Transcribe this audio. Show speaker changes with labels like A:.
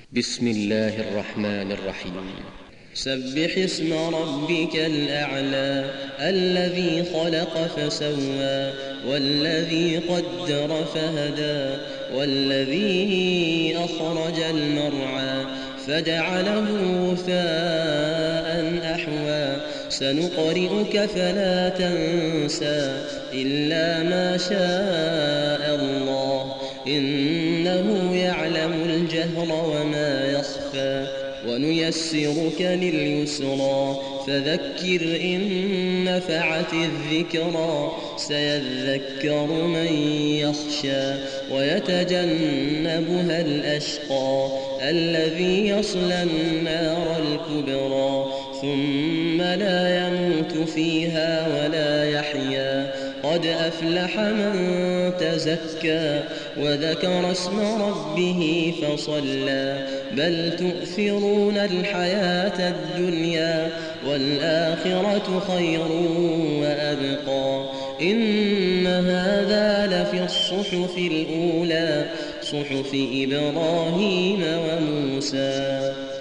A: بسم الله الرحمن الرحيم. سبح اسم ربك الأعلى الذي خلق فسوى والذي قدر فهدى والذي أخرج المرعى فجعله غثاء أحوى سنقرئك فلا تنسى إلا ما شاء الله إنه يعلم الجهر وما يخفى ونيسرك لليسرى فذكر إن نفعت الذكرى سيذكر من يخشى ويتجنبها الأشقى الذي يصلى النار الكبرى ثم لا يموت فيها ولا يحيا قد أفلح من تزكى وذكر اسم ربه فصلى بل تؤثرون الحياة الدنيا والآخرة خير وأبقى إن هذا لفي الصحف الأولى صحف إبراهيم وموسى.